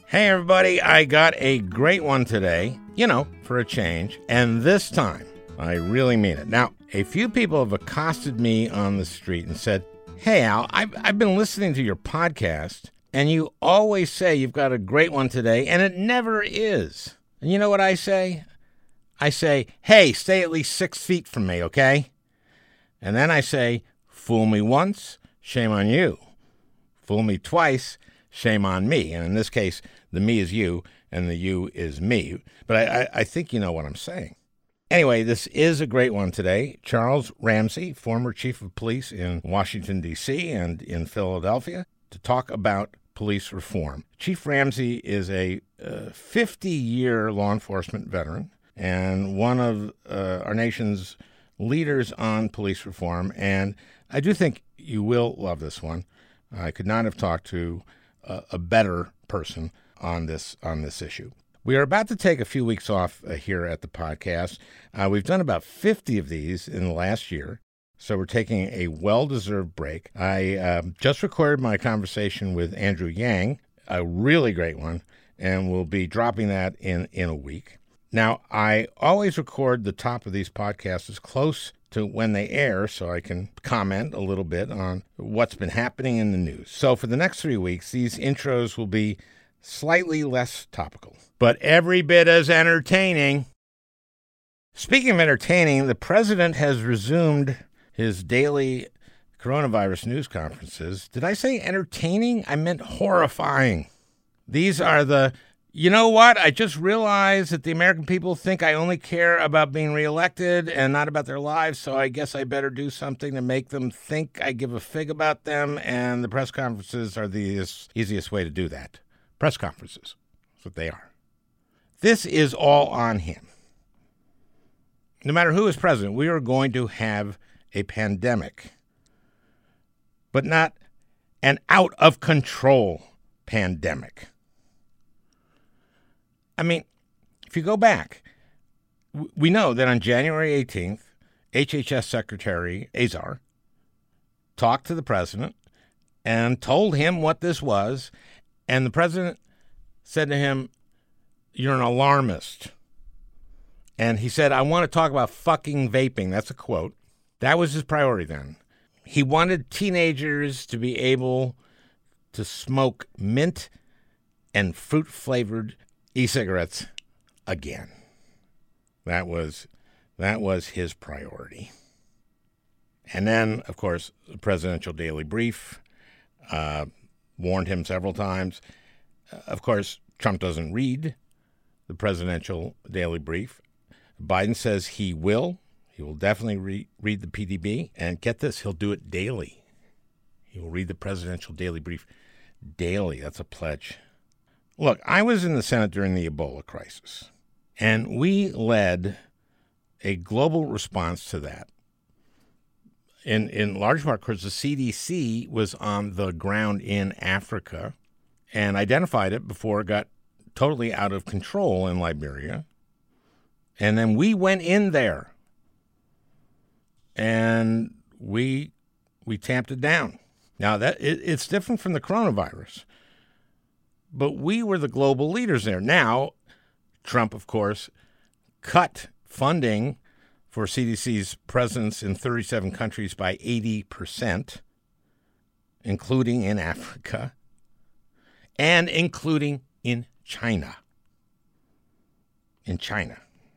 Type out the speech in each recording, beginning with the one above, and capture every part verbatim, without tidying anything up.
Hey everybody, I got a great one today, you know, for a change, and this time, I really mean it. Now, a few people have accosted me on the street and said, hey Al, I've, I've been listening to your podcast, and you always say you've got a great one today, and it never is. And you know what I say? I say, hey, stay at least six feet from me, okay? And then I say, fool me once, shame on you. Fool me twice, shame on me. And in this case, the me is you, and the you is me. But I, I, I think you know what I'm saying. Anyway, this is a great one today. Charles Ramsey, former chief of police in Washington, D C and in Philadelphia, to talk about police reform. Chief Ramsey is a fifty-year law enforcement veteran and one of uh, our nation's leaders on police reform. And I do think you will love this one. I could not have talked to a, a better person on this on this issue. We are about to take a few weeks off uh, here at the podcast. Uh, we've done about fifty of these in the last year, so we're taking a well-deserved break. I uh, just recorded my conversation with Andrew Yang, a really great one, and we'll be dropping that in, in a week. Now, I always record the top of these podcasts as close to when they air so I can comment a little bit on what's been happening in the news. So for the next three weeks, these intros will be slightly less topical, but every bit as entertaining. Speaking of entertaining, the president has resumed his daily coronavirus news conferences. Did I say entertaining? I meant horrifying. These are the, you know what? I just realized that the American people think I only care about being reelected and not about their lives, so I guess I better do something to make them think I give a fig about them, and the press conferences are the easiest way to do that. Press conferences. That's what they are. This is all on him. No matter who is president, we are going to have a pandemic, but not an out-of-control pandemic. I mean, if you go back, we know that on January eighteenth, H H S Secretary Azar talked to the president and told him what this was. And the president said to him, you're an alarmist. And he said, I want to talk about fucking vaping. That's a quote. That was his priority then. He wanted teenagers to be able to smoke mint and fruit-flavored e-cigarettes again. That was, that was his priority. And then, of course, the presidential daily brief, uh, warned him several times. Uh, of course, Trump doesn't read the presidential daily brief. Biden says he will. He will definitely re- read the P D B. And get this, he'll do it daily. He will read the presidential daily brief daily. That's a pledge. Look, I was in the Senate during the Ebola crisis, and we led a global response to that. In in large part because the C D C was on the ground in Africa and identified it before it got totally out of control in Liberia. And then we went in there and we we tamped it down. Now, that it, it's different from the coronavirus, but we were the global leaders there. Now, Trump, of course, cut funding for C D C's presence in thirty-seven countries by eighty percent, including in Africa, and including in China. In China.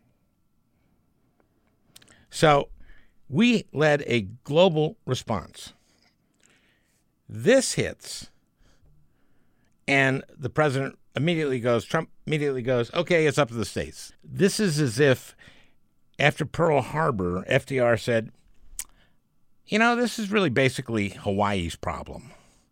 So we led a global response. This hits, and the president immediately goes, Trump immediately goes, okay, it's up to the states. This is as if after Pearl Harbor, F D R said, you know, this is really basically Hawaii's problem.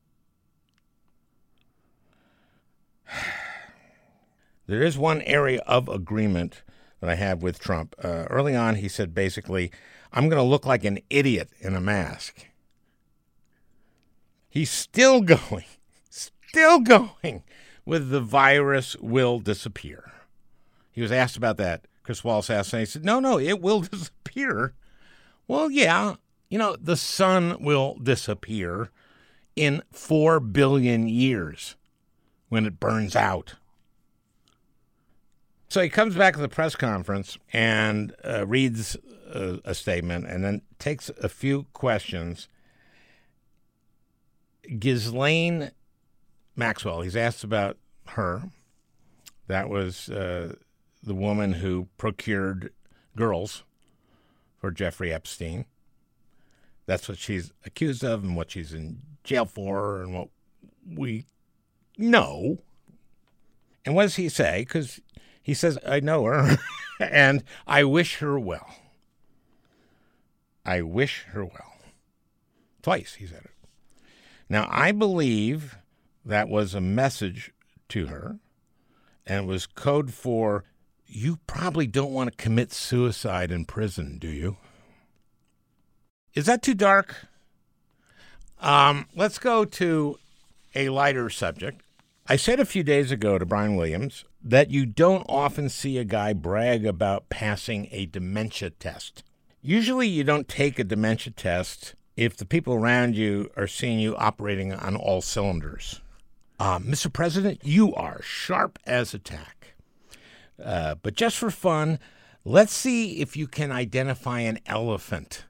There is one area of agreement that I have with Trump. Uh, early on, he said basically, I'm going to look like an idiot in a mask. He's still going, still going with the virus will disappear. He was asked about that. Chris Wallace asked, and he said, no, no, it will disappear. Well, yeah, you know, the sun will disappear in four billion years when it burns out. So he comes back to the press conference and uh, reads a, a statement and then takes a few questions. Ghislaine Maxwell, he's asked about her. That was uh, the woman who procured girls for Jeffrey Epstein. That's what she's accused of and what she's in jail for and what we know. And what does he say? Because he says, I know her, and I wish her well. I wish her well. Twice he said it. Now, I believe that was a message to her, and it was code for, you probably don't want to commit suicide in prison, do you? Is that too dark? Um, let's go to a lighter subject. I said a few days ago to Brian Williams that you don't often see a guy brag about passing a dementia test. Usually you don't take a dementia test if the people around you are seeing you operating on all cylinders. Uh, Mister President, you are sharp as a tack. Uh, but just for fun, let's see if you can identify an elephant.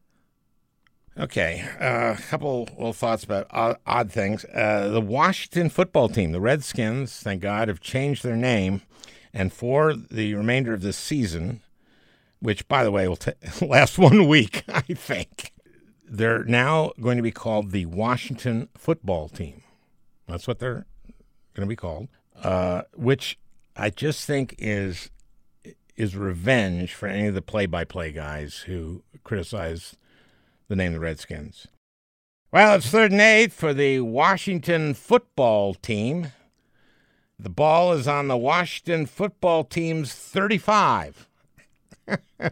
Okay, uh, a couple little thoughts about odd, odd things. Uh, the Washington football team, the Redskins, thank God, have changed their name. And for the remainder of this season, which, by the way, will t- last one week, I think, they're now going to be called the Washington football team. That's what they're going to be called, uh, which I just think is is revenge for any of the play-by-play guys who criticize the name of the Redskins. Well, it's third and eight for the Washington football team. The ball is on the Washington football team's thirty-five. uh,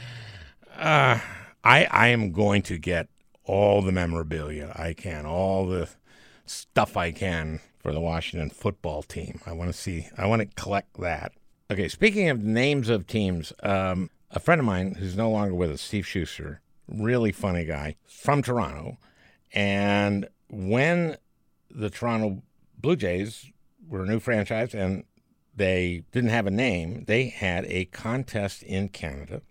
I I am going to get all the memorabilia I can, all the stuff I can for the Washington football team. I want to see, I want to collect that. Okay, speaking of names of teams, um, a friend of mine who's no longer with us, Steve Schuster, really funny guy from Toronto. And when the Toronto Blue Jays were a new franchise and they didn't have a name, they had a contest in Canada,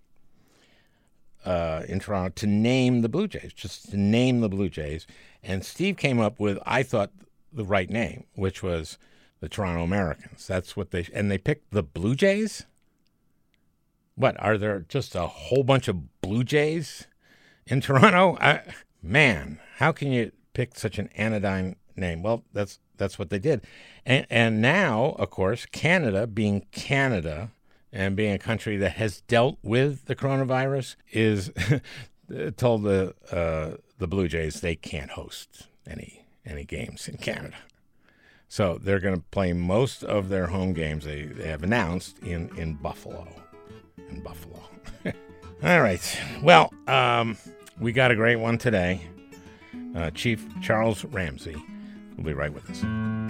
uh, in Toronto, to name the Blue Jays, just to name the Blue Jays. And Steve came up with, I thought, the right name, which was the Toronto Americans. That's what they, and they picked the Blue Jays? What, are there just a whole bunch of Blue Jays in Toronto? I, man, how can you pick such an anodyne name? Well, that's that's what they did. And, and now, of course, Canada, being Canada and being a country that has dealt with the coronavirus, is told the uh, the Blue Jays they can't host any any games in Canada. So they're going to play most of their home games, they, they have announced, in, in Buffalo. In Buffalo. All right. Well, um, we got a great one today. Uh, Chief Charles Ramsey will be right with us.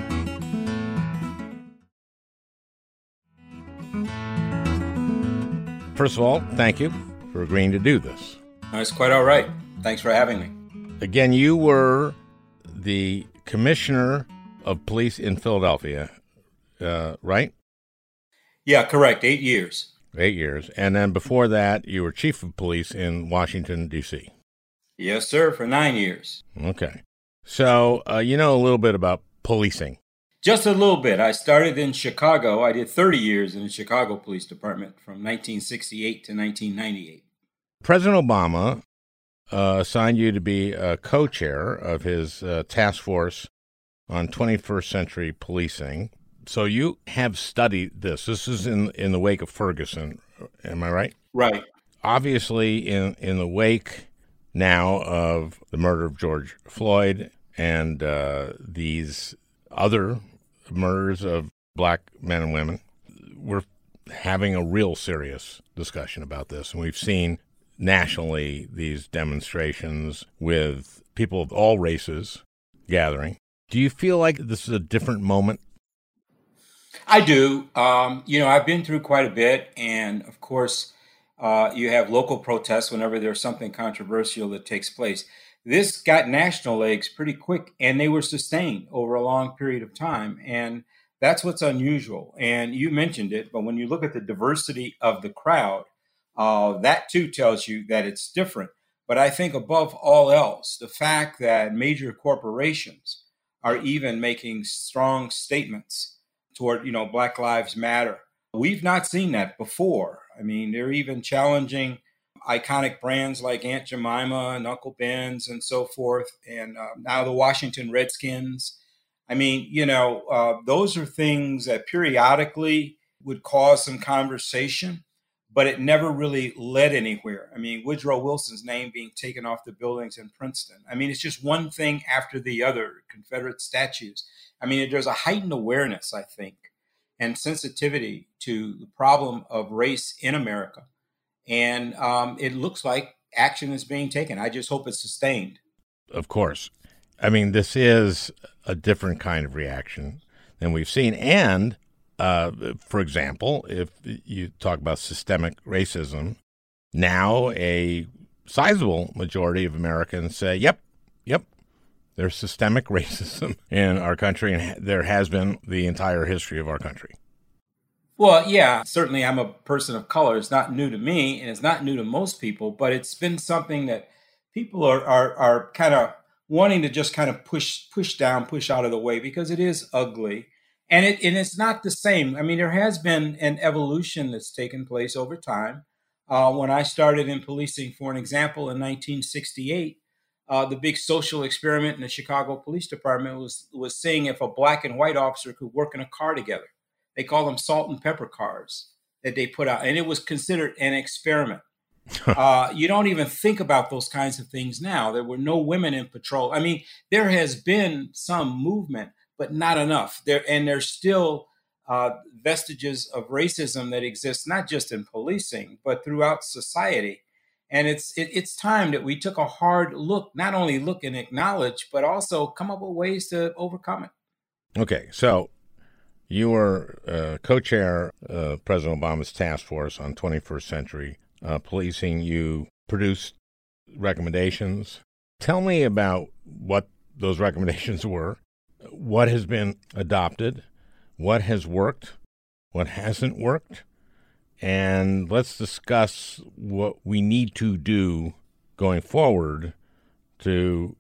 First of all, thank you for agreeing to do this. It's quite all right. Thanks for having me. Again, you were the commissioner of police in Philadelphia, uh, right? Yeah, correct. Eight years. Eight years. And then before that, you were chief of police in Washington, D C Yes, sir, for nine years. Okay. So uh, you know a little bit about policing. Just a little bit. I started in Chicago. I did thirty years in the Chicago Police Department from nineteen sixty-eight to nineteen ninety-eight. President Obama uh, assigned you to be a co-chair of his uh, task force on twenty-first century policing. So you have studied this. This is in in the wake of Ferguson. Am I right? Right. Obviously, in, in the wake now of the murder of George Floyd and uh, these other murders of black men and women, we're having a real serious discussion about this. And we've seen nationally these demonstrations with people of all races gathering. Do you feel like this is a different moment? I do. Um, you know, I've been through quite a bit. And of course, uh, you have local protests whenever there's something controversial that takes place. This got national legs pretty quick, and they were sustained over a long period of time. And That's what's unusual. And you mentioned it, but when you look at the diversity of the crowd, uh, that too tells you that it's different. But I think above all else, the fact that major corporations are even making strong statements toward, you know, Black Lives Matter. We've not seen that before. I mean, they're even challenging iconic brands like Aunt Jemima and Uncle Ben's and so forth, and uh, now the Washington Redskins. I mean, you know, uh, those are things that periodically would cause some conversation, but it never really led anywhere. I mean, Woodrow Wilson's name being taken off the buildings in Princeton. I mean, it's just one thing after the other, Confederate statues. I mean, there's a heightened awareness, I think, and sensitivity to the problem of race in America. And um, it looks like action is being taken. I just hope it's sustained. Of course. I mean, this is a different kind of reaction than we've seen. And, uh, for example, if you talk about systemic racism, now a sizable majority of Americans say, yep, yep, there's systemic racism in our country, and there has been the entire history of our country. Well, yeah, certainly I'm a person of color. It's not new to me, and it's not new to most people, but it's been something that people are are, are kind of wanting to just kind of push push down, push out of the way, because it is ugly. And it and it's not the same. I mean, there has been an evolution that's taken place over time. Uh, when I started in policing, for an example, in nineteen sixty-eight, uh, the big social experiment in the Chicago Police Department was was seeing if a black and white officer could work in a car together. They call them salt and pepper cars that they put out. And it was considered an experiment. uh, you don't even think about those kinds of things now. There were no women in patrol. I mean, there has been some movement, but not enough. There And there's still uh, vestiges of racism that exist, not just in policing, but throughout society. And it's it, it's time that we took a hard look, not only look and acknowledge, but also come up with ways to overcome it. Okay, so you were uh, co-chair of President Obama's task force on twenty-first century uh, policing. You produced recommendations. Tell me about what those recommendations were, what has been adopted, what has worked, what hasn't worked, and let's discuss what we need to do going forward to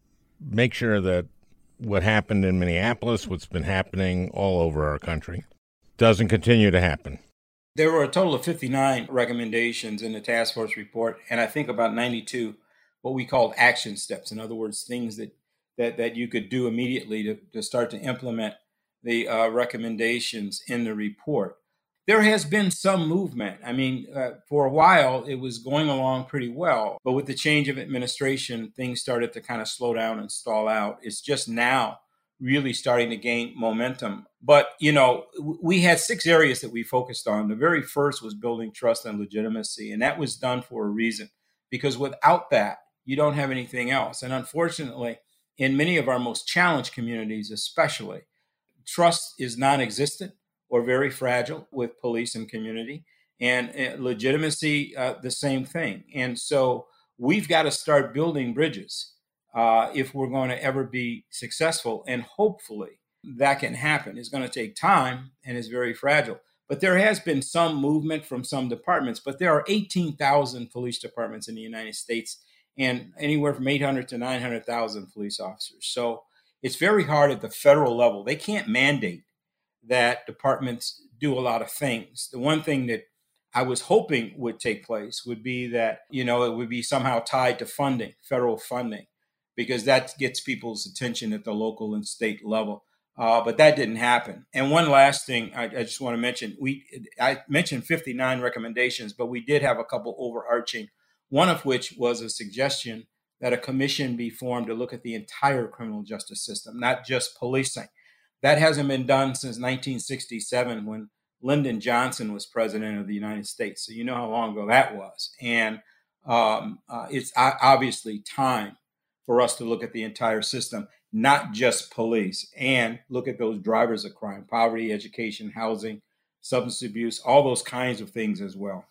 make sure that what happened in Minneapolis, what's been happening all over our country, doesn't continue to happen. There were a total of fifty-nine recommendations in the task force report, and I think about ninety-two what we called action steps. In other words, things that that, that you could do immediately to, to start to implement the uh, recommendations in the report. There has been some movement. I mean, uh, for a while, it was going along pretty well. But with the change of administration, things started to kind of slow down and stall out. It's just now really starting to gain momentum. But, you know, we had six areas that we focused on. The very first was building trust and legitimacy. And that was done for a reason, because without that, you don't have anything else. And unfortunately, in many of our most challenged communities, especially, trust is non-existent or very fragile with police and community, and uh, legitimacy, uh, the same thing. And so we've got to start building bridges uh, if we're going to ever be successful. And hopefully that can happen. It's going to take time and it's very fragile. But there has been some movement from some departments, but there are eighteen thousand police departments in the United States and anywhere from eight hundred to nine hundred thousand police officers. So it's very hard at the federal level. They can't mandate that departments do a lot of things. The one thing that I was hoping would take place would be that, you know, it would be somehow tied to funding, federal funding, because that gets people's attention at the local and state level. Uh, but that didn't happen. And one last thing I, I just want to mention, we I mentioned fifty-nine recommendations, but we did have a couple overarching, one of which was a suggestion that a commission be formed to look at the entire criminal justice system, not just policing. That hasn't been done since nineteen sixty-seven, when Lyndon Johnson was president of the United States. So you know how long ago that was. And um, uh, it's obviously time for us to look at the entire system, not just police, and look at those drivers of crime, poverty, education, housing, substance abuse, all those kinds of things as well.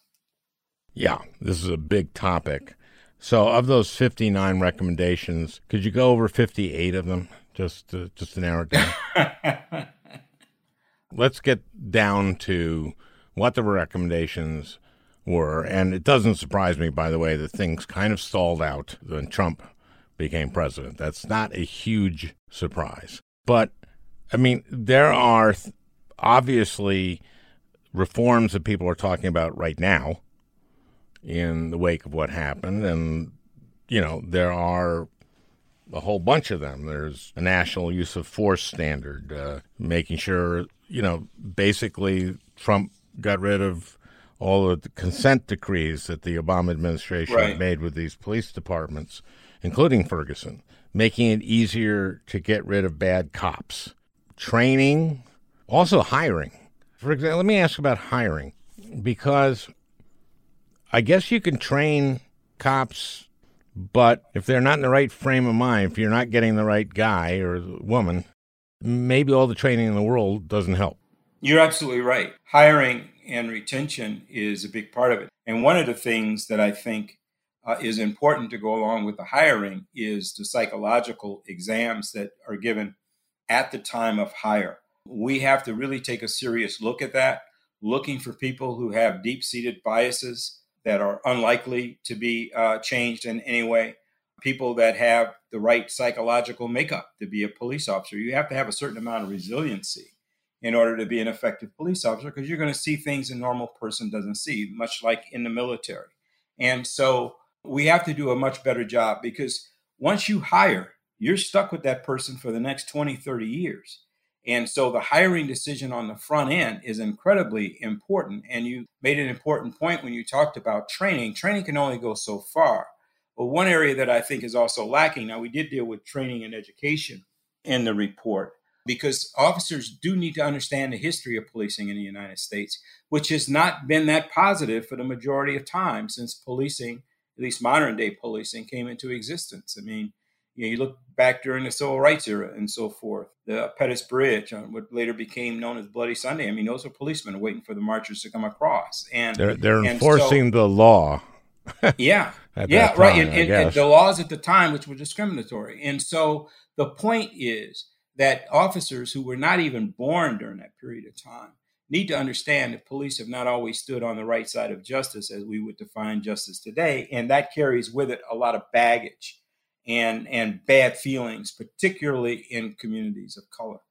Yeah, this is a big topic. So of those fifty-nine recommendations, could you go over fifty-eight of them? Just to, just to narrow it down. let's get down to what the recommendations were. And it doesn't surprise me, by the way, that things kind of stalled out when Trump became president. That's not a huge surprise. But, I mean, there are th- obviously reforms that people are talking about right now in the wake of what happened. And, you know, there are a whole bunch of them. There's a national use of force standard, uh, making sure, you know, basically Trump got rid of all of the consent decrees that the Obama administration Right. had made with these police departments, including Ferguson, making it easier to get rid of bad cops. Training, also hiring. For example, let me ask about hiring, because I guess you can train cops, but if they're not in the right frame of mind, if you're not getting the right guy or woman, maybe all the training in the world doesn't help. You're absolutely right. Hiring and retention is a big part of it. And one of the things that I think uh, is important to go along with the hiring is the psychological exams that are given at the time of hire. We have to really take a serious look at that, looking for people who have deep-seated biases that are unlikely to be uh, changed in any way, people that have the right psychological makeup to be a police officer. You have to have a certain amount of resiliency in order to be an effective police officer, because you're going to see things a normal person doesn't see, much like in the military. And so we have to do a much better job, because once you hire, you're stuck with that person for the next twenty, thirty years. And so the hiring decision on the front end is incredibly important. And you made an important point when you talked about training. Training can only go so far. But one area that I think is also lacking, now we did deal with training and education in the report, because officers do need to understand the history of policing in the United States, which has not been that positive for the majority of time since policing, at least modern day policing, came into existence. I mean, you know, you look back during the Civil Rights era and so forth, the Pettus Bridge, on what later became known as Bloody Sunday. I mean, those are policemen waiting for the marchers to come across. And They're, they're and enforcing so, the law. Yeah. At Yeah, that right. time, And, I and, and guess. the laws at the time, which were discriminatory. And so the point is that officers who were not even born during that period of time need to understand that police have not always stood on the right side of justice as we would define justice today. And that carries with it a lot of baggage and, and bad feelings, particularly in communities of color.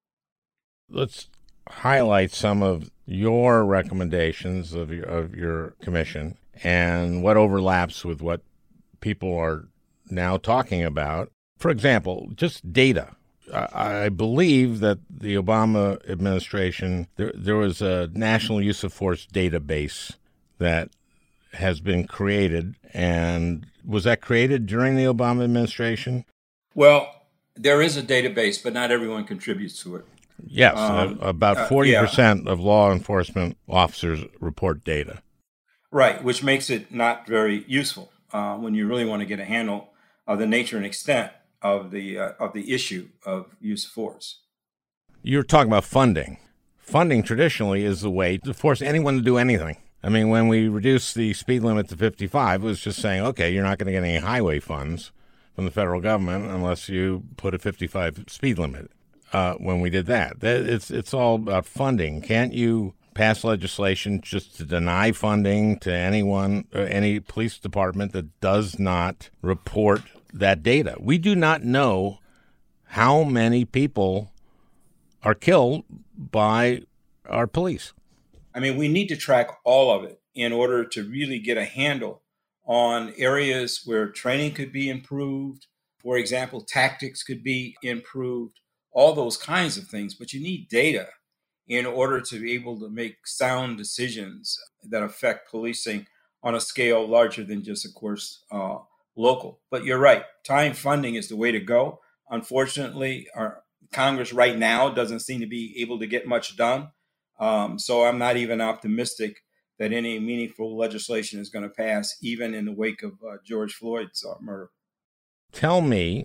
Let's highlight some of your recommendations of your, of your commission and what overlaps with what people are now talking about. For example, just data. I, I believe that the Obama administration, there, there was a national use of force database that has been created. And was that created during the Obama administration? Well, there is a database, but not everyone contributes to it. Yes, Um, uh, about uh, forty yeah. percent of law enforcement officers report data. Right, which makes it not very useful uh, when you really want to get a handle of the nature and extent of the uh, of the issue of use of force. You're talking about funding. Funding traditionally is the way to force anyone to do anything. I mean, when we reduced the speed limit to fifty-five, it was just saying, okay, you're not going to get any highway funds from the federal government unless you put a fifty-five speed limit. Uh, when we did that, that it's it's all about funding. Can't you pass legislation just to deny funding to anyone, or any police department that does not report that data? We do not know how many people are killed by our police. I mean, we need to track all of it in order to really get a handle on areas where training could be improved. For example, tactics could be improved, all those kinds of things. But you need data in order to be able to make sound decisions that affect policing on a scale larger than just, of course, uh, local. But you're right. Time funding is the way to go. Unfortunately, our Congress right now doesn't seem to be able to get much done. Um, so I'm not even optimistic that any meaningful legislation is going to pass, even in the wake of uh, George Floyd's uh, murder. Tell me,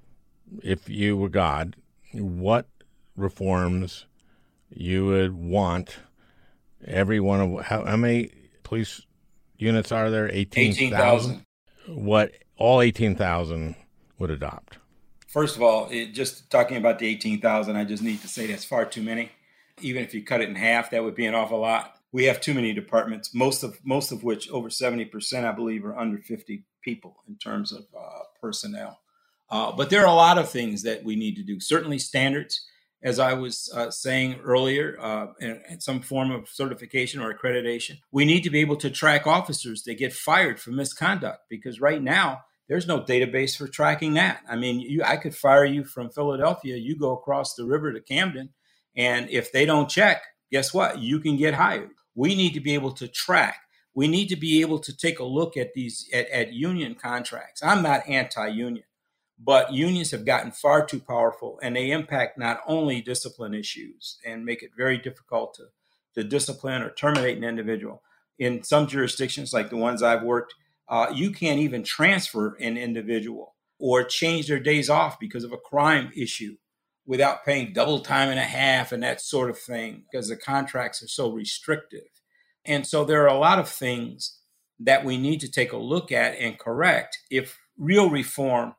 if you were God, what reforms you would want every one of, how, how many police units are there? eighteen thousand? What all eighteen thousand would adopt? First of all, it, just talking about the eighteen thousand, I just need to say that's far too many. Even if you cut it in half, that would be an awful lot. We have too many departments, most of most of which, over seventy percent, I believe, are under fifty people in terms of uh, personnel. Uh, but there are a lot of things that we need to do. Certainly standards, as I was uh, saying earlier, uh, and, and some form of certification or accreditation. We need to be able to track officers that get fired for misconduct, because right now there's no database for tracking that. I mean, you, I could fire you from Philadelphia. You go across the river to Camden, and if they don't check, guess what? You can get hired. We need to be able to track. We need to be able to take a look at these at, at union contracts. I'm not anti-union, but unions have gotten far too powerful, and they impact not only discipline issues and make it very difficult to, to discipline or terminate an individual. In some jurisdictions, like the ones I've worked, uh, you can't even transfer an individual or change their days off because of a crime issue without paying double time and a half and that sort of thing, because the contracts are so restrictive. And so there are a lot of things that we need to take a look at and correct if real reform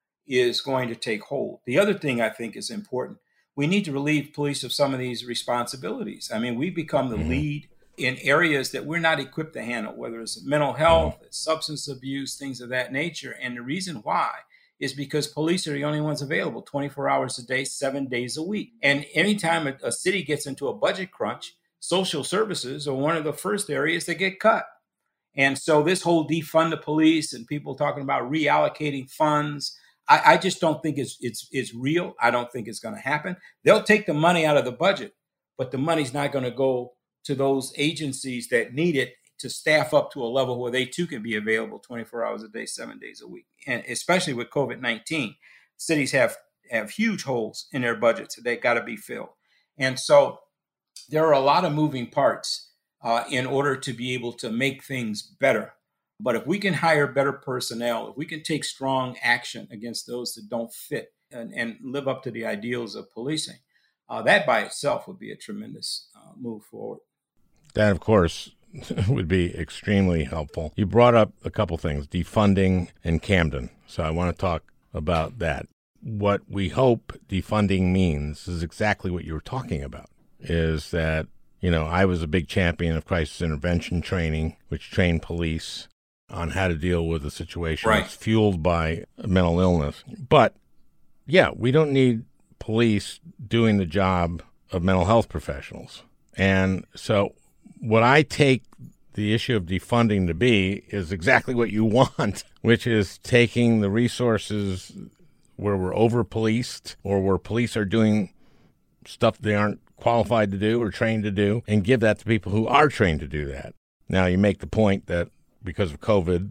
is going to take hold. The other thing I think is important, we need to relieve police of some of these responsibilities. I mean, we've become the mm-hmm. lead in areas that we're not equipped to handle, whether it's mental health, mm-hmm. substance abuse, things of that nature. And the reason why is because police are the only ones available twenty-four hours a day, seven days a week. And anytime a, a city gets into a budget crunch, social services are one of the first areas that get cut. And so this whole defund the police and people talking about reallocating funds, I, I just don't think it's, it's, it's real. I don't think it's going to happen. They'll take the money out of the budget, but the money's not going to go to those agencies that need it to staff up to a level where they too can be available twenty-four hours a day, seven days a week. And especially with COVID nineteen, cities have, have huge holes in their budgets that they got to be filled. And so there are a lot of moving parts uh, in order to be able to make things better. But if we can hire better personnel, if we can take strong action against those that don't fit and, and live up to the ideals of policing, uh, that by itself would be a tremendous uh, move forward. That, of course, would be extremely helpful. You brought up a couple things, defunding and Camden. So I want to talk about that. What we hope defunding means is exactly what you were talking about, is that, you know, I was a big champion of crisis intervention training, which trained police on how to deal with a situation right. that's fueled by mental illness. But, yeah, we don't need police doing the job of mental health professionals. And so what I take the issue of defunding to be is exactly what you want, which is taking the resources where we're over-policed or where police are doing stuff they aren't qualified to do or trained to do, and give that to people who are trained to do that. Now, you make the point that because of COVID,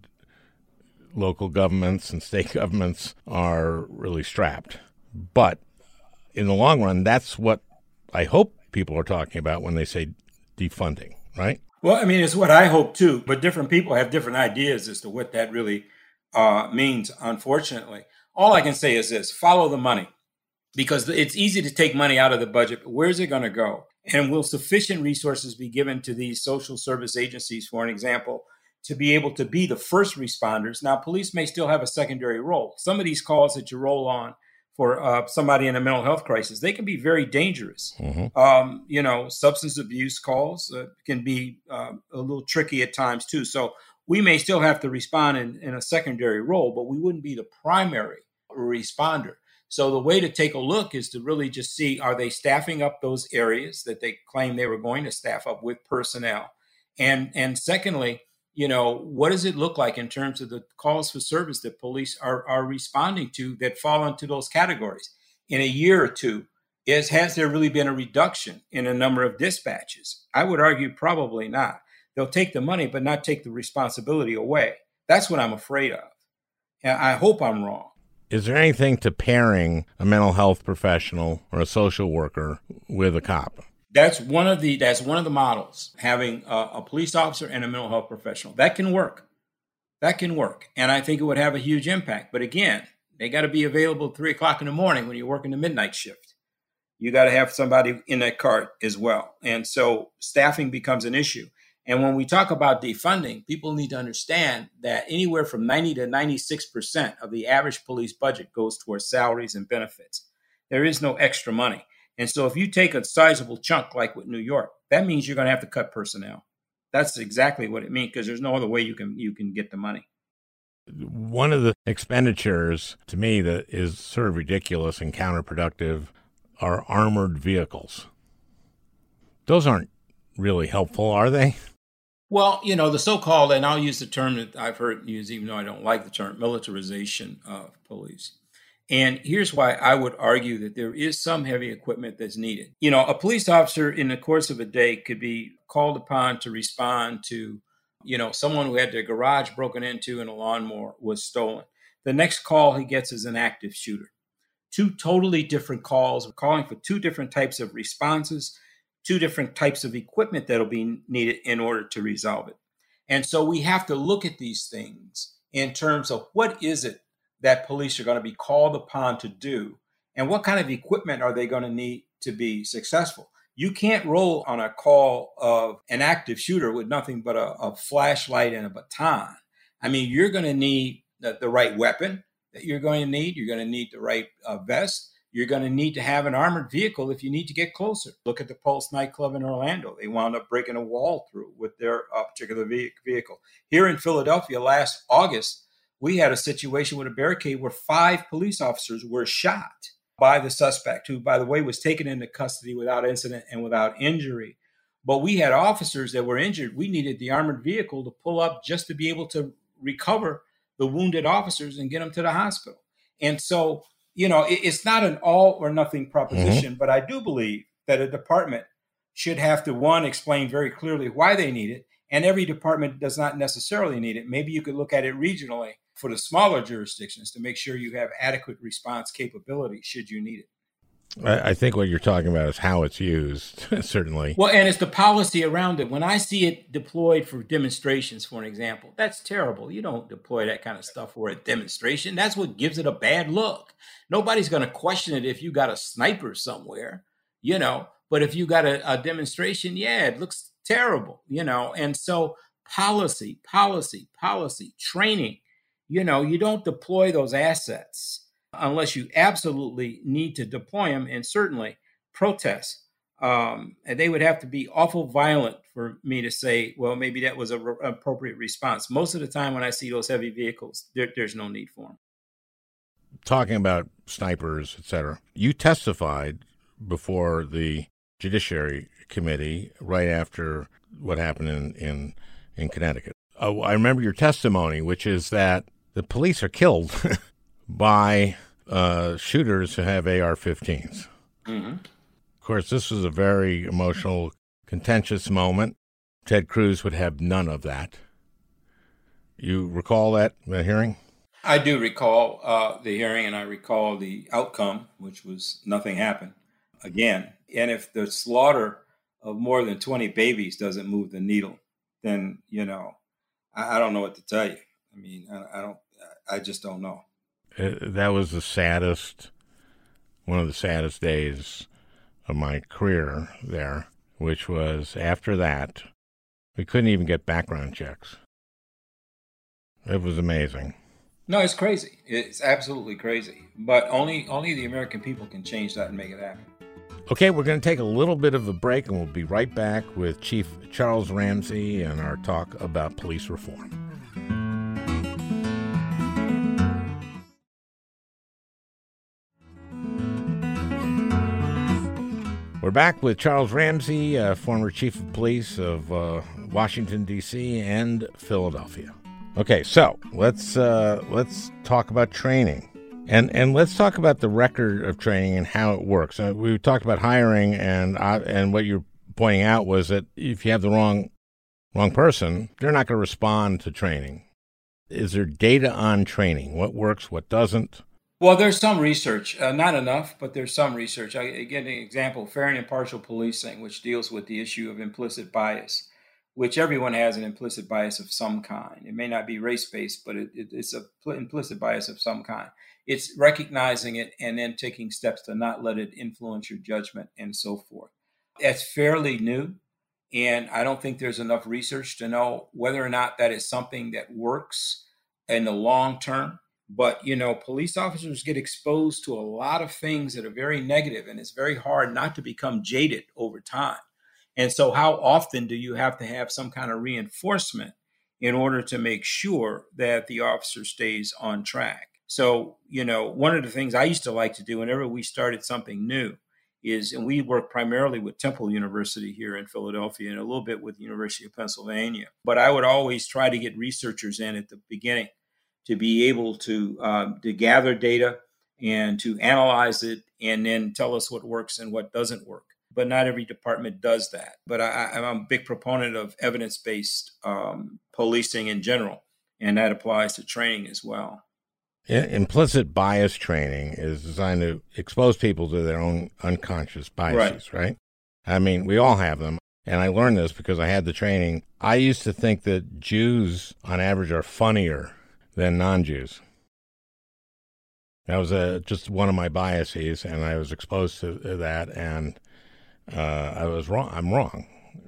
local governments and state governments are really strapped. But in the long run, that's what I hope people are talking about when they say defunding, right? Well, I mean, it's what I hope too, but different people have different ideas as to what that really uh, means, unfortunately. All I can say is this, follow the money, because it's easy to take money out of the budget, but where's it going to go? And will sufficient resources be given to these social service agencies, for an example, to be able to be the first responders? Now, police may still have a secondary role. Some of these calls that you roll on for uh, somebody in a mental health crisis, they can be very dangerous. Mm-hmm. Um, you know, substance abuse calls uh, can be uh, a little tricky at times too. So we may still have to respond in, in a secondary role, but we wouldn't be the primary responder. So the way to take a look is to really just see, are they staffing up those areas that they claim they were going to staff up with personnel? And, and secondly, you know, what does it look like in terms of the calls for service that police are, are responding to that fall into those categories? In a year or two, is, has there really been a reduction in a number of dispatches? I would argue probably not. They'll take the money, but not take the responsibility away. That's what I'm afraid of. And I hope I'm wrong. Is there anything to pairing a mental health professional or a social worker with a cop? That's one of the that's one of the models, having a, a police officer and a mental health professional. That can work. That can work. And I think it would have a huge impact. But again, they got to be available at three o'clock in the morning when you're working the midnight shift. You got to have somebody in that cart as well. And so staffing becomes an issue. And when we talk about defunding, people need to understand that anywhere from ninety to ninety-six percent of the average police budget goes towards salaries and benefits. There is no extra money. And so if you take a sizable chunk like with New York, that means you're going to have to cut personnel. That's exactly what it means, because there's no other way you can you can get the money. One of the expenditures to me that is sort of ridiculous and counterproductive are armored vehicles. Those aren't really helpful, are they? Well, you know, the so-called, and I'll use the term that I've heard used, even though I don't like the term, militarization of police. And here's why I would argue that there is some heavy equipment that's needed. You know, a police officer in the course of a day could be called upon to respond to, you know, someone who had their garage broken into and a lawnmower was stolen. The next call he gets is an active shooter. Two totally different calls. We're calling for two different types of responses, two different types of equipment that'll be needed in order to resolve it. And so we have to look at these things in terms of what is it that police are going to be called upon to do, and what kind of equipment are they going to need to be successful. You can't roll on a call of an active shooter with nothing but a, a flashlight and a baton. I mean, you're going to need the, the right weapon that you're going to need. You're going to need the right uh, vest. You're going to need to have an armored vehicle if you need to get closer. Look at the Pulse nightclub in Orlando. They wound up breaking a wall through with their uh, particular vehicle. Here in Philadelphia last August, we had a situation with a barricade where five police officers were shot by the suspect, who, by the way, was taken into custody without incident and without injury. But we had officers that were injured. We needed the armored vehicle to pull up just to be able to recover the wounded officers and get them to the hospital. And so, you know, it, it's not an all or nothing proposition, mm-hmm. but I do believe that a department should have to, one, explain very clearly why they need it. And every department does not necessarily need it. Maybe you could look at it regionally for the smaller jurisdictions to make sure you have adequate response capability should you need it. I, I think what you're talking about is how it's used, certainly. Well, and it's the policy around it. When I see it deployed for demonstrations, for an example, that's terrible. You don't deploy that kind of stuff for a demonstration. That's what gives it a bad look. Nobody's going to question it if you got a sniper somewhere, you know, but if you got a, a demonstration, yeah, it looks terrible, you know. And so policy, policy, policy, training, you know, you don't deploy those assets unless you absolutely need to deploy them. And certainly protests, um, and they would have to be awful violent for me to say, well, maybe that was an re- appropriate response. Most of the time when I see those heavy vehicles, there, there's no need for them. Talking about snipers, et cetera, you testified before the Judiciary Committee right after what happened in, in, in Connecticut. Uh, I remember your testimony, which is that the police are killed by uh, shooters who have A R fifteens. Mm-hmm. Of course, this was a very emotional, contentious moment. Ted Cruz would have none of that. You recall that, that hearing? I do recall uh, the hearing, and I recall the outcome, which was nothing happened again. And if the slaughter of more than twenty babies doesn't move the needle, then, you know, I, I don't know what to tell you. I mean, I, I don't, I just don't know. Uh, that was the saddest, one of the saddest days of my career there, which was after that, we couldn't even get background checks. It was amazing. No, it's crazy. It's absolutely crazy. But only only the American people can change that and make it happen. Okay, we're going to take a little bit of a break, and we'll be right back with Chief Charles Ramsey and our talk about police reform. We're back with Charles Ramsey, uh, former Chief of Police of uh, Washington, D C and Philadelphia. Okay, so let's uh, let's talk about training. And and let's talk about the record of training and how it works. Uh, we talked about hiring, and uh, and what you're pointing out was that if you have the wrong wrong person, they're not going to respond to training. Is there data on training? What works, what doesn't? Well, there's some research, uh, not enough, but there's some research. I, I get an example, fair and impartial policing, which deals with the issue of implicit bias, which everyone has an implicit bias of some kind. It may not be race-based, but it, it, it's an pl- implicit bias of some kind. It's recognizing it and then taking steps to not let it influence your judgment and so forth. That's fairly new, and I don't think there's enough research to know whether or not that is something that works in the long term. But, you know, police officers get exposed to a lot of things that are very negative, and it's very hard not to become jaded over time. And so how often do you have to have some kind of reinforcement in order to make sure that the officer stays on track? So, you know, one of the things I used to like to do whenever we started something new is, and we work primarily with Temple University here in Philadelphia and a little bit with the University of Pennsylvania, but I would always try to get researchers in at the beginning to be able to um, to gather data and to analyze it and then tell us what works and what doesn't work. But not every department does that. But I, I'm a big proponent of evidence-based um, policing in general, and that applies to training as well. Implicit bias training is designed to expose people to their own unconscious biases, right? right? I mean, we all have them. And I learned this because I had the training. I used to think that Jews, on average, are funnier than non-Jews. That was a, just one of my biases, and I was exposed to that, and uh, I was wrong. I'm wrong.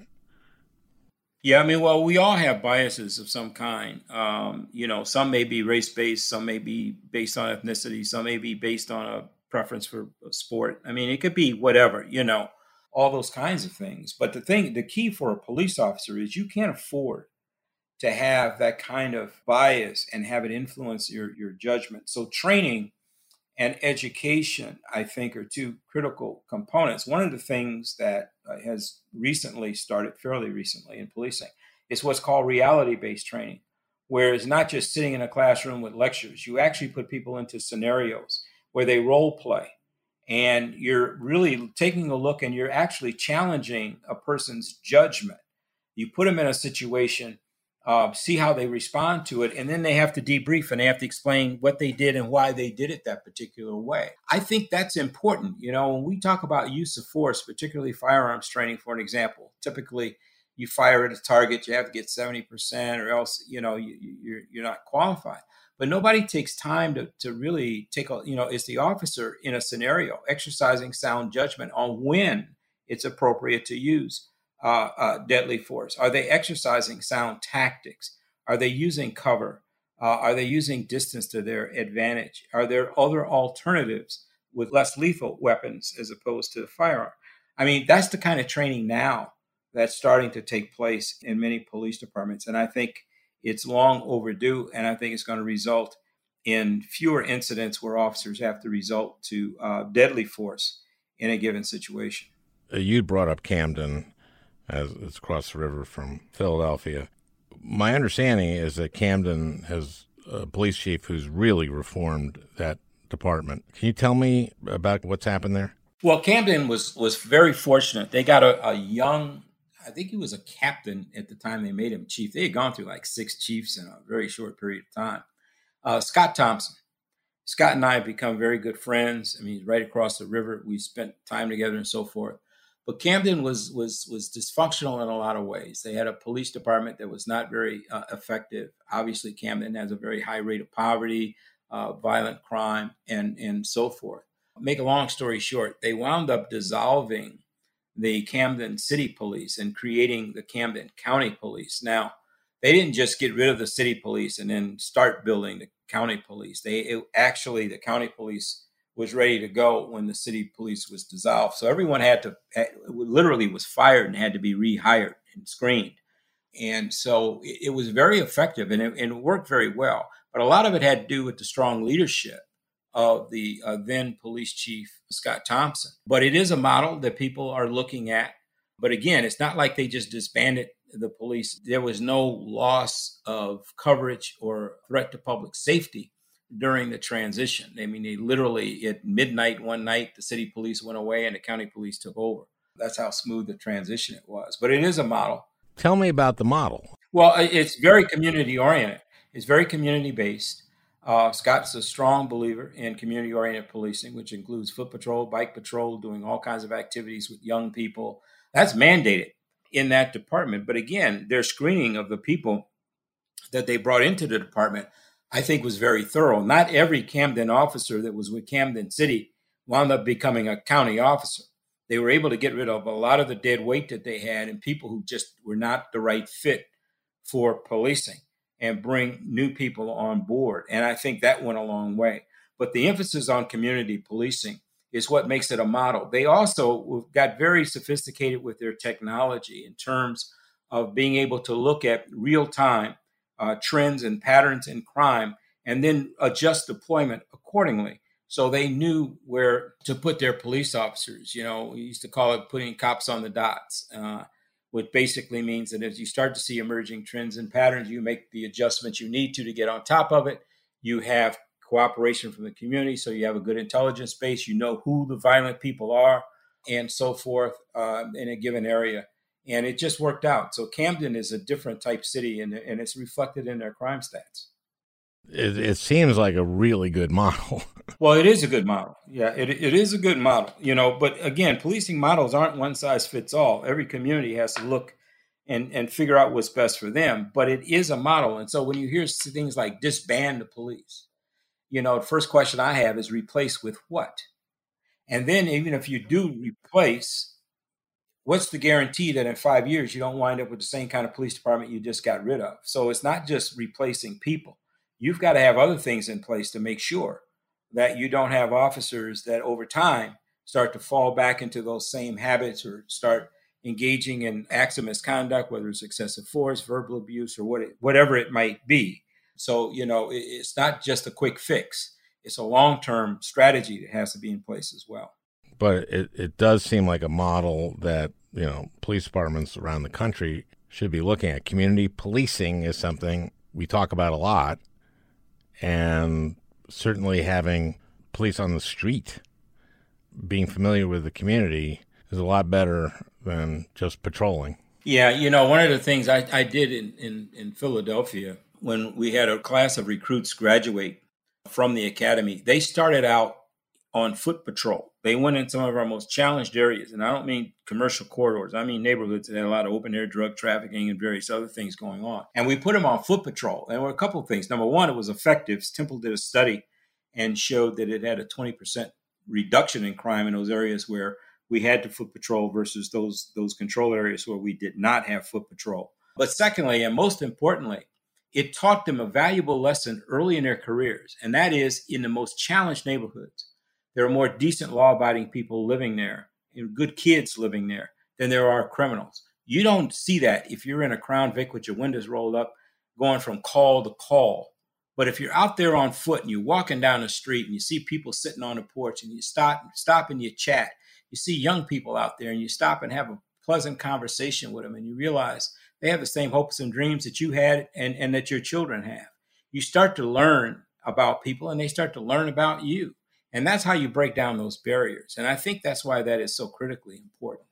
Yeah, I mean, well, we all have biases of some kind. Um, you know, some may be race-based, some may be based on ethnicity, some may be based on a preference for a sport. I mean, it could be whatever, you know, all those kinds of things. But the thing, the key for a police officer is you can't afford to have that kind of bias and have it influence your, your judgment. So training and education, I think, are two critical components. One of the things that uh, has recently started, fairly recently in policing, is what's called reality-based training, where it's not just sitting in a classroom with lectures. You actually put people into scenarios where they role play, and you're really taking a look and you're actually challenging a person's judgment. You put them in a situation, Uh, see how they respond to it, and then they have to debrief and they have to explain what they did and why they did it that particular way. I think that's important. You know, when we talk about use of force, particularly firearms training, for an example, typically you fire at a target, you have to get seventy percent or else, you know, you, you're, you're not qualified. But nobody takes time to, to really take a, you know, is the officer in a scenario exercising sound judgment on when it's appropriate to use Uh, uh, deadly force? Are they exercising sound tactics? Are they using cover? Uh, are they using distance to their advantage? Are there other alternatives with less lethal weapons as opposed to the firearm? I mean, that's the kind of training now that's starting to take place in many police departments. And I think it's long overdue. And I think it's going to result in fewer incidents where officers have to resort to uh, deadly force in a given situation. Uh, you brought up Camden, as it's across the river from Philadelphia. My understanding is that Camden has a police chief who's really reformed that department. Can you tell me about what's happened there? Well, Camden was was very fortunate. They got a, a young, I think he was a captain at the time they made him chief. They had gone through like six chiefs in a very short period of time. Uh, Scott Thompson. Scott and I have become very good friends. I mean, he's right across the river. We spent time together and so forth. But Camden was was was dysfunctional in a lot of ways. They had a police department that was not very uh, effective. Obviously, Camden has a very high rate of poverty, uh, violent crime, and and so forth. Make a long story short, they wound up dissolving the Camden City Police and creating the Camden County Police. Now, they didn't just get rid of the city police and then start building the county police. They it, actually the county police was ready to go when the city police was dissolved. So everyone had to, literally was fired and had to be rehired and screened. And so it, it was very effective and it, and it worked very well. But a lot of it had to do with the strong leadership of the uh, then police chief, Scott Thompson. But it is a model that people are looking at. But again, it's not like they just disbanded the police. There was no loss of coverage or threat to public safety during the transition. I mean, they literally at midnight one night, the city police went away and the county police took over. That's how smooth the transition it was. But it is a model. Tell me about the model. Well, it's very community oriented. It's very community based. Uh, Scott's a strong believer in community oriented policing, which includes foot patrol, bike patrol, doing all kinds of activities with young people. That's mandated in that department. But again, their screening of the people that they brought into the department, I think, was very thorough. Not every Camden officer that was with Camden City wound up becoming a county officer. They were able to get rid of a lot of the dead weight that they had and people who just were not the right fit for policing. and bring new people on board. And I think that went a long way. But the emphasis on community policing is what makes it a model. They also got very sophisticated with their technology in terms of being able to look at real time uh, trends and patterns in crime and then adjust deployment accordingly. So they knew where to put their police officers. You know, we used to call it putting cops on the dots, uh, which basically means that as you start to see emerging trends and patterns, you make the adjustments you need to to get on top of it. You have cooperation from the community, so you have a good intelligence base. You know who the violent people are and so forth uh, in a given area. And it just worked out. So Camden is a different type city, and, and it's reflected in their crime stats. It, it seems like a really good model. Well, it is a good model. Yeah, it, it is a good model, you know, but again, policing models aren't one size fits all. Every community has to look and, and figure out what's best for them, but it is a model. And so when you hear things like disband the police, you know, the first question I have is replace with what? And then even if you do replace, what's the guarantee that in five years you don't wind up with the same kind of police department you just got rid of? So it's not just replacing people. You've got to have other things in place to make sure that you don't have officers that over time start to fall back into those same habits or start engaging in acts of misconduct, whether it's excessive force, verbal abuse, or what it, whatever it might be. So, you know, it, it's not just a quick fix. It's a long-term strategy that has to be in place as well. But it, it does seem like a model that, you know, police departments around the country should be looking at. Community policing is something we talk about a lot, and certainly having police on the street, being familiar with the community, is a lot better than just patrolling. Yeah, you know, one of the things I, I did in, in, in Philadelphia, when we had a class of recruits graduate from the academy, they started out on foot patrol. They went in some of our most challenged areas. And I don't mean commercial corridors. I mean neighborhoods that had a lot of open air drug trafficking and various other things going on. And we put them on foot patrol. And there were a couple of things. Number one, it was effective. Temple did a study and showed that it had a twenty percent reduction in crime in those areas where we had to foot patrol versus those, those control areas where we did not have foot patrol. But secondly, and most importantly, it taught them a valuable lesson early in their careers. And that is, in the most challenged neighborhoods, there are more decent, law-abiding people living there and good kids living there than there are criminals. You don't see that if you're in a Crown Vic with your windows rolled up, going from call to call. But if you're out there on foot and you're walking down the street and you see people sitting on the porch and you stop, stop and you chat, you see young people out there and you stop and have a pleasant conversation with them and you realize they have the same hopes and dreams that you had and, and that your children have. You start to learn about people and they start to learn about you. And that's how you break down those barriers. And I think that's why that is so critically important.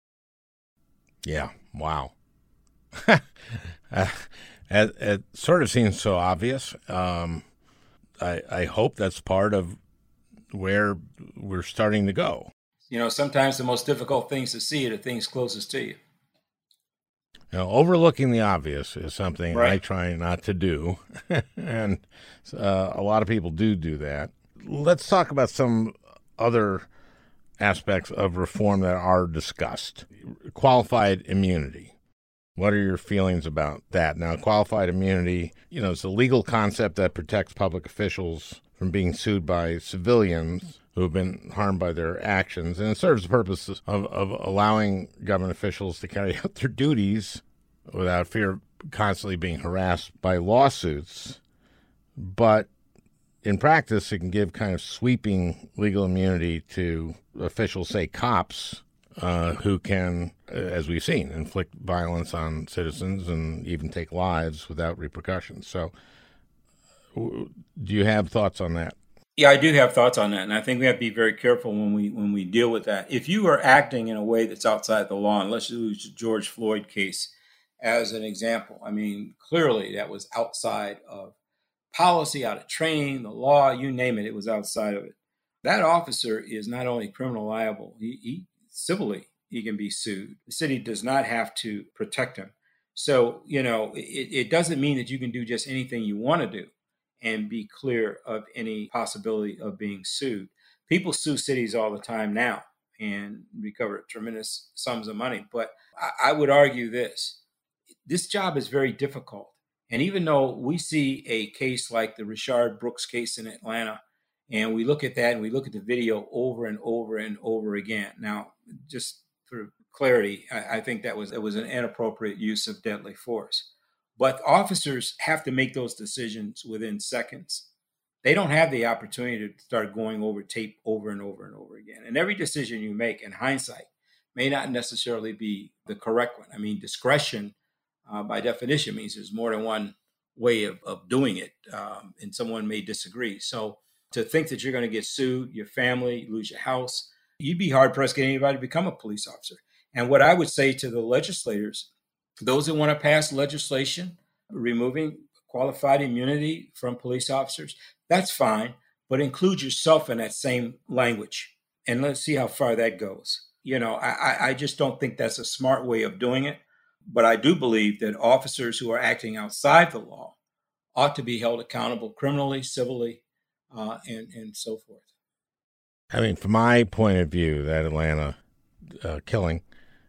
Yeah. Wow. uh, it, it sort of seems so obvious. Um, I, I hope that's part of where we're starting to go. You know, sometimes the most difficult things to see are the things closest to you. You know, overlooking the obvious is something right. I try not to do. And uh, a lot of people do do that. Let's talk about some other aspects of reform that are discussed. Qualified immunity. What are your feelings about that? Now, qualified immunity, you know, it's a legal concept that protects public officials from being sued by civilians who have been harmed by their actions. And it serves the purpose of, of allowing government officials to carry out their duties without fear of constantly being harassed by lawsuits. But in practice, it can give kind of sweeping legal immunity to officials, say cops, uh, who can, as we've seen, inflict violence on citizens and even take lives without repercussions. So do you have thoughts on that? Yeah, I do have thoughts on that. And I think we have to be very careful when we when we deal with that. If you are acting in a way that's outside the law, and let's use the George Floyd case as an example. I mean, clearly that was outside of policy, out of training, the law, you name it, it was outside of it. That officer is not only criminal liable, he, he civilly, he can be sued. The city does not have to protect him. So, you know, it, it doesn't mean that you can do just anything you want to do and be clear of any possibility of being sued. People sue cities all the time now and recover tremendous sums of money. But I, I would argue this, this job is very difficult. And even though we see a case like the Rayshard Brooks case in Atlanta, and we look at that and we look at the video over and over and over again. Now, just for clarity, I, I think that was it was an inappropriate use of deadly force. But officers have to make those decisions within seconds. They don't have the opportunity to start going over tape over and over and over again. And every decision you make in hindsight may not necessarily be the correct one. I mean, discretion, uh, by definition, means there's more than one way of, of doing it, um, and someone may disagree. So to think that you're going to get sued, your family, lose your house, you'd be hard-pressed to get anybody to become a police officer. And what I would say to the legislators, those that want to pass legislation removing qualified immunity from police officers, that's fine, but include yourself in that same language. And let's see how far that goes. You know, I, I just don't think that's a smart way of doing it. But I do believe that officers who are acting outside the law ought to be held accountable criminally, civilly, uh, and, and so forth. I mean, from my point of view, that Atlanta uh, killing,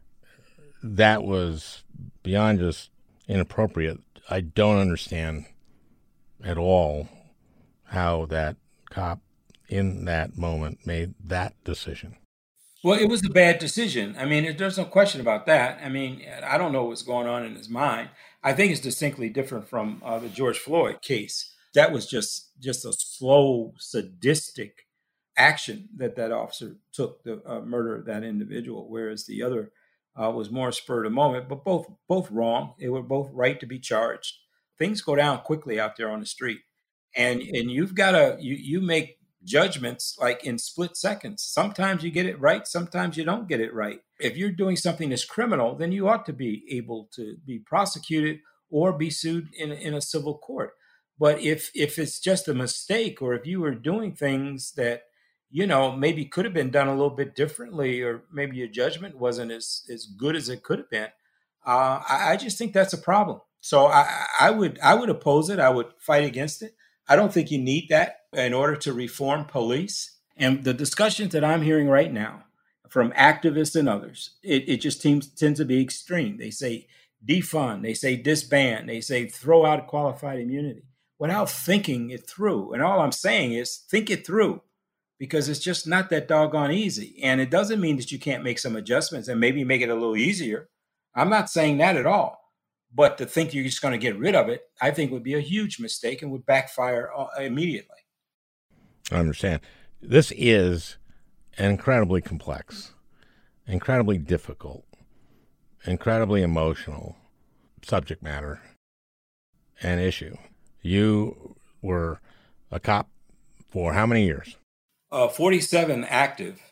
that was beyond just inappropriate. I don't understand at all how that cop in that moment made that decision. Well, it was a bad decision. I mean, there's no question about that. I mean, I don't know what's going on in his mind. I think it's distinctly different from uh, the George Floyd case. That was just just a slow, sadistic action that that officer took to uh, murder that individual, whereas the other uh, was more spur of the moment. But both both wrong. They were both right to be charged. Things go down quickly out there on the street, and and you've got to you you make judgments like in split seconds. Sometimes you get it right, sometimes you don't get it right. If you're doing something that's criminal, then you ought to be able to be prosecuted or be sued in, in a civil court. But if if it's just a mistake, or if you were doing things that, you know, maybe could have been done a little bit differently, or maybe your judgment wasn't as, as good as it could have been, uh, I, I just think that's a problem. So I, I would I would oppose it. I would fight against it. I don't think you need that in order to reform police. And the discussions that I'm hearing right now from activists and others, it, it just seems, tends to be extreme. They say defund, they say disband, they say throw out qualified immunity without thinking it through. And all I'm saying is think it through, because it's just not that doggone easy. And it doesn't mean that you can't make some adjustments and maybe make it a little easier. I'm not saying that at all. But to think you're just going to get rid of it, I think would be a huge mistake and would backfire immediately. I understand. This is incredibly complex, incredibly difficult, incredibly emotional subject matter and issue. You were a cop for how many years? Uh, forty-seven active,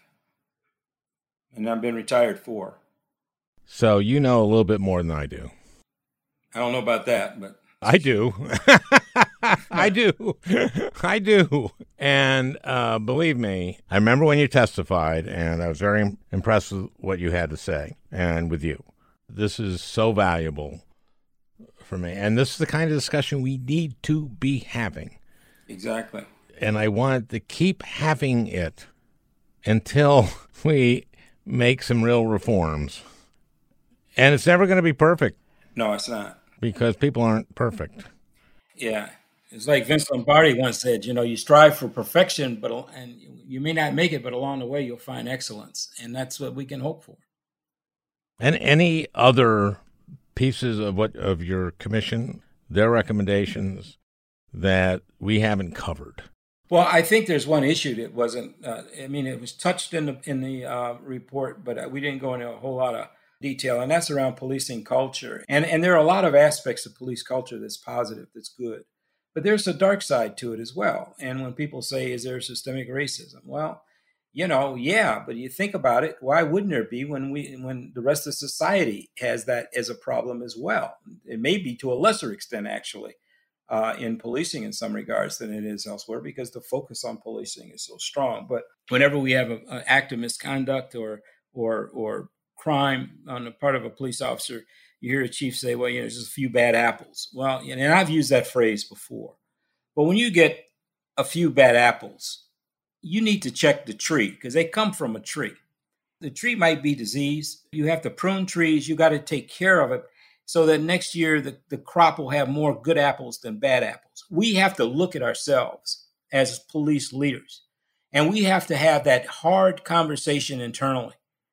and I've been retired four. So you know a little bit more than I do. I don't know about that, but I do. I do. I do. And uh, believe me, I remember when you testified, and I was very impressed with what you had to say and with you. This is so valuable for me. And this is the kind of discussion we need to be having. Exactly. And I want to keep having it until we make some real reforms. And it's never going to be perfect. No, it's not. Because people aren't perfect. Yeah. It's like Vince Lombardi once said, you know, you strive for perfection, but and you may not make it, but along the way you'll find excellence. And that's what we can hope for. And any other pieces of what of your commission, their recommendations that we haven't covered? Well, I think there's one issue that wasn't, uh, I mean, it was touched in the, in the uh, report, but we didn't go into a whole lot of detail, and that's around policing culture. And and there are a lot of aspects of police culture that's positive, that's good. But there's a dark side to it as well. And when people say, is there systemic racism? Well, you know, yeah, but you think about it, why wouldn't there be when we when the rest of society has that as a problem as well? It may be to a lesser extent, actually, uh, in policing in some regards than it is elsewhere, because the focus on policing is so strong. But whenever we have an act of misconduct or or or crime on the part of a police officer, you hear a chief say, well, you know, there's just a few bad apples. Well, and I've used that phrase before. But when you get a few bad apples, you need to check the tree, because they come from a tree. The tree might be diseased. You have to prune trees. You got to take care of it. so that next year the, the crop will have more good apples than bad apples. We have to look at ourselves as police leaders, and we have to have that hard conversation internally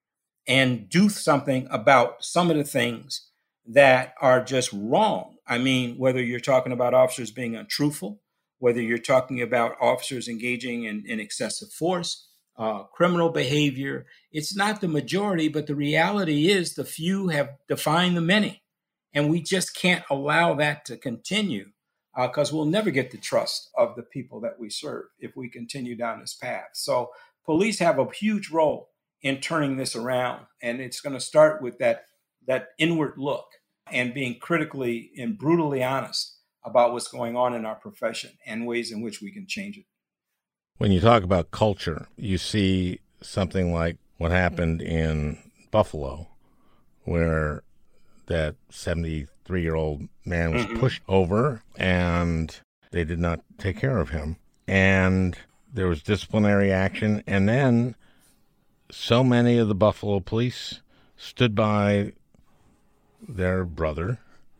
and do something about some of the things that are just wrong. I mean, whether you're talking about officers being untruthful, whether you're talking about officers engaging in, in excessive force, uh, criminal behavior, it's not the majority, but the reality is the few have defined the many. And we just can't allow that to continue because uh, we'll never get the trust of the people that we serve if we continue down this path. So police have a huge role in turning this around. And it's going to start with that, that inward look and being critically and brutally honest about what's going on in our profession and ways in which we can change it. When you talk about culture, you see something like what happened in Buffalo, where that seventy-three-year-old man was mm-hmm. pushed over and they did not take care of him. And there was disciplinary action. And then so many of the Buffalo police stood by their brother.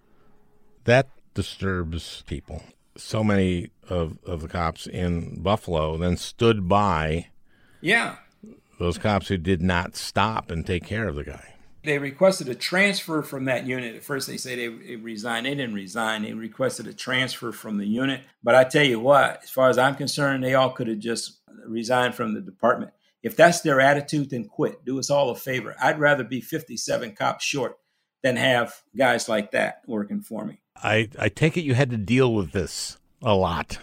That disturbs people. So many of, of the cops in Buffalo then stood by yeah. those cops who did not stop and take care of the guy. They requested a transfer from that unit. At first they say they, they resigned. They didn't resign. They requested a transfer from the unit. But I tell you what, as far as I'm concerned, they all could have just resigned from the department. If that's their attitude, then quit. Do us all a favor. I'd rather be fifty-seven cops short than have guys like that working for me. I, I take it you had to deal with this a lot.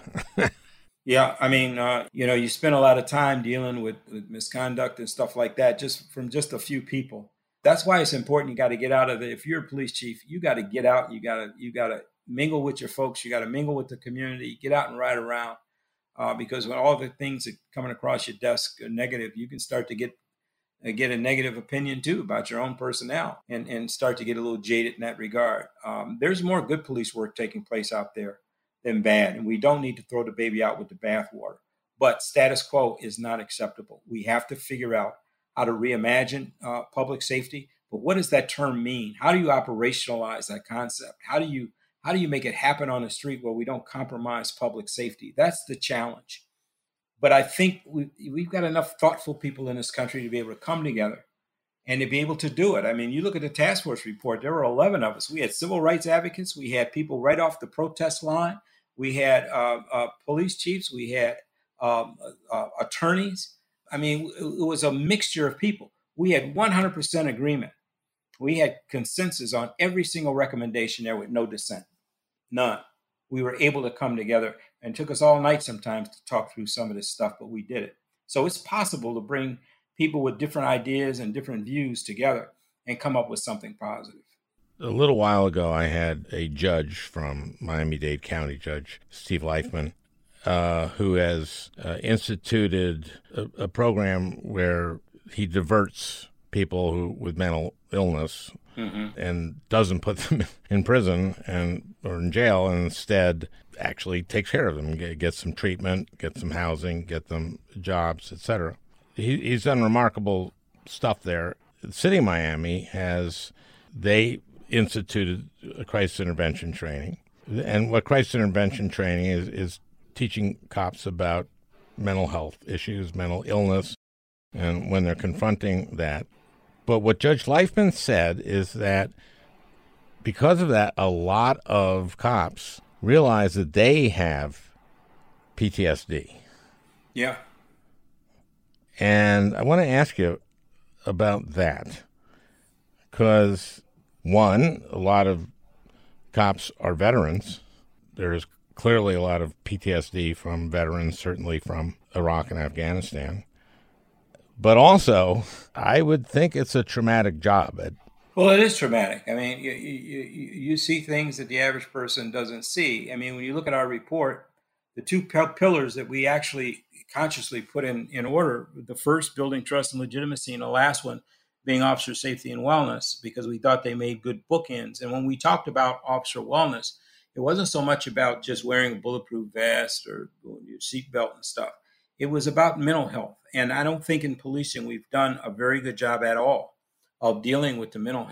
Yeah, I mean, uh, you know, you spend a lot of time dealing with, with misconduct and stuff like that just from just a few people. That's why it's important. You got to get out of it. If you're a police chief, you got to get out. You got to you got to mingle with your folks. You got to mingle with the community. Get out and ride around uh, because when all the things that coming across your desk are negative, you can start to get uh, get a negative opinion too about your own personnel and and start to get a little jaded in that regard. Um, there's more good police work taking place out there than bad, and we don't need to throw the baby out with the bathwater. But status quo is not acceptable. We have to figure out how to reimagine uh, public safety. But what does that term mean? How do you operationalize that concept? How do you how do you make it happen on the street where we don't compromise public safety? That's the challenge. But I think we, we've got enough thoughtful people in this country to be able to come together and to be able to do it. I mean, you look at the task force report, there were eleven of us. We had civil rights advocates. We had people right off the protest line. We had uh, uh, police chiefs. We had um, uh, attorneys. I mean, it was a mixture of people. We had one hundred percent agreement. We had consensus on every single recommendation there with no dissent, none. We were able to come together, and it took us all night sometimes to talk through some of this stuff, but we did it. So it's possible to bring people with different ideas and different views together and come up with something positive. A little while ago, I had a judge from Miami-Dade County, Judge Steve Leifman, Uh, who has uh, instituted a, a program where he diverts people who with mental illness mm-hmm. and doesn't put them in prison and or in jail, and instead actually takes care of them, get, gets some treatment, gets some housing, get them jobs, et cetera. He, he's done remarkable stuff there. The city of Miami has, they instituted a crisis intervention training. And what crisis intervention training is, is teaching cops about mental health issues, mental illness, and when they're confronting that. But what Judge Leifman said is that because of that, a lot of cops realize that they have P T S D. Yeah. And I want to ask you about that. Because, one, a lot of cops are veterans. There's clearly a lot of P T S D from veterans, certainly from Iraq and Afghanistan. But also, I would think it's a traumatic job. Well, it is traumatic. I mean, you, you, you see things that the average person doesn't see. I mean, when you look at our report, the two pillars that we actually consciously put in, in order, the first, building trust and legitimacy, and the last one being officer safety and wellness, because we thought they made good bookends. And when we talked about officer wellness, it wasn't so much about just wearing a bulletproof vest or your seatbelt and stuff. It was about mental health. And I don't think in policing we've done a very good job at all of dealing with the mental health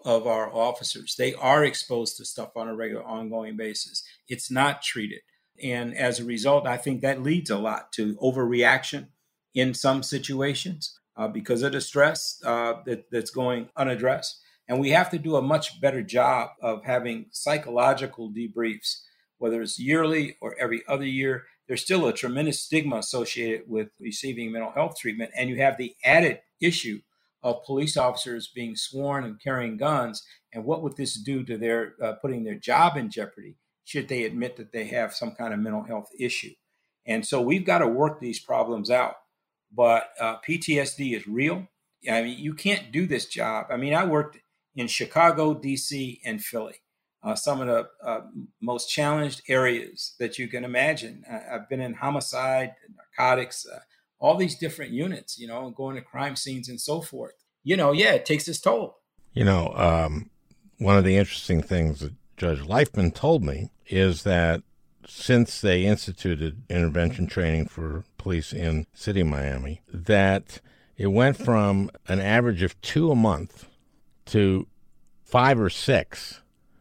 of our officers. They are exposed to stuff on a regular, ongoing basis. It's not treated. And as a result, I think that leads a lot to overreaction in some situations uh, because of the stress uh, that, that's going unaddressed. And we have to do a much better job of having psychological debriefs, whether it's yearly or every other year. There's still a tremendous stigma associated with receiving mental health treatment. And you have the added issue of police officers being sworn and carrying guns. And what would this do to their uh, putting their job in jeopardy should they admit that they have some kind of mental health issue? And so we've got to work these problems out. But uh, P T S D is real. I mean, you can't do this job. I mean, I worked in Chicago, D C, and Philly, uh, some of the uh, most challenged areas that you can imagine. I, I've been in homicide, narcotics, uh, all these different units, you know, going to crime scenes and so forth. You know, yeah, it takes its toll. You know, um, one of the interesting things that Judge Leifman told me is that since they instituted intervention training for police in city of Miami, that it went from an average of two a month to five or six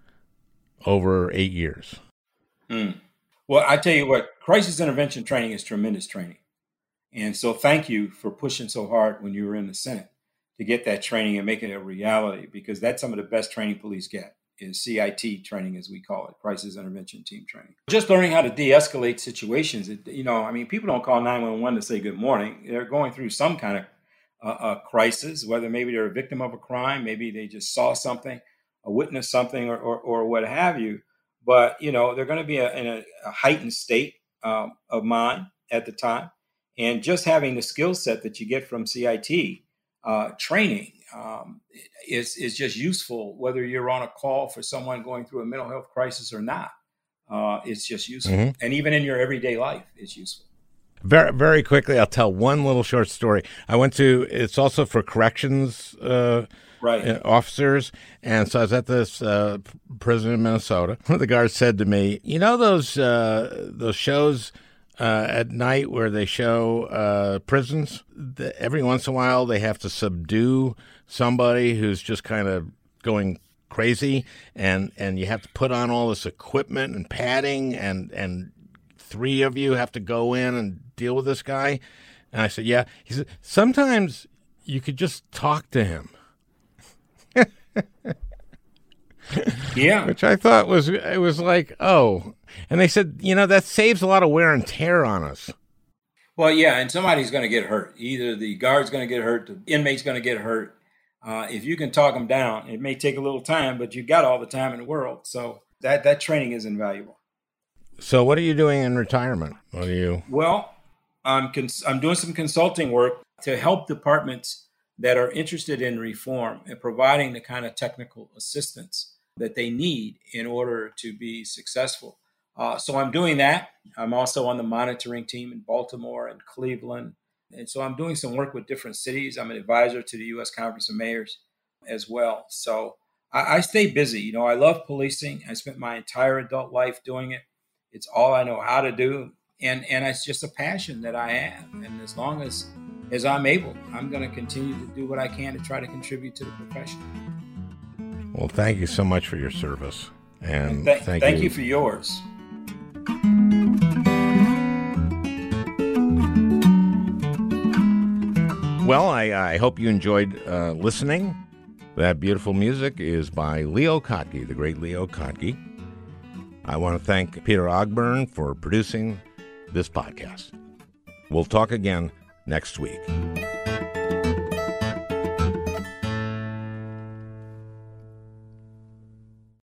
over eight years. Mm. Well, I tell you what, crisis intervention training is tremendous training. And so thank you for pushing so hard when you were in the Senate to get that training and make it a reality, because that's some of the best training police get is C I T training, as we call it, crisis intervention team training. Just learning how to de-escalate situations. It, you know, I mean, people don't call nine one one to say good morning. They're going through some kind of uh, a crisis, whether maybe they're a victim of a crime, maybe they just saw something, or witnessed something, or, or, or what have you. But, you know, they're going to be a, in a, a heightened state um, of mind at the time. And just having the skill set that you get from C I T uh, training um, is, is just useful, whether you're on a call for someone going through a mental health crisis or not. Uh, it's just useful. Mm-hmm. And even in your everyday life, it's useful. Very, very quickly, I'll tell one little short story. I went to, it's also for corrections uh, right. officers. And so I was at this uh, prison in Minnesota. One of the guards said to me, you know those uh, those shows uh, at night where they show uh, prisons? The, every once in a while, they have to subdue somebody who's just kind of going crazy. And, and you have to put on all this equipment and padding and and three of you have to go in and deal with this guy. And I said, yeah. He said, sometimes you could just talk to him. Yeah. Which I thought was, it was like, oh. And they said, you know, that saves a lot of wear and tear on us. Well, yeah, and somebody's going to get hurt. Either the guard's going to get hurt, the inmate's going to get hurt. Uh, if you can talk them down, it may take a little time, but you've got all the time in the world. So that, that training is invaluable. So what are you doing in retirement? What are you? Well, I'm cons- I'm doing some consulting work to help departments that are interested in reform and providing the kind of technical assistance that they need in order to be successful. Uh, so I'm doing that. I'm also on the monitoring team in Baltimore and Cleveland. And so I'm doing some work with different cities. I'm an advisor to the U S Conference of Mayors as well. So I, I stay busy. You know, I love policing. I spent my entire adult life doing it. It's all I know how to do. And and it's just a passion that I have. And as long as, as I'm able, I'm going to continue to do what I can to try to contribute to the profession. Well, thank you so much for your service. And th- thank, thank you. you for yours. Well, I, I hope you enjoyed uh, listening. That beautiful music is by Leo Kottke, the great Leo Kottke. I want to thank Peter Ogburn for producing this podcast. We'll talk again next week.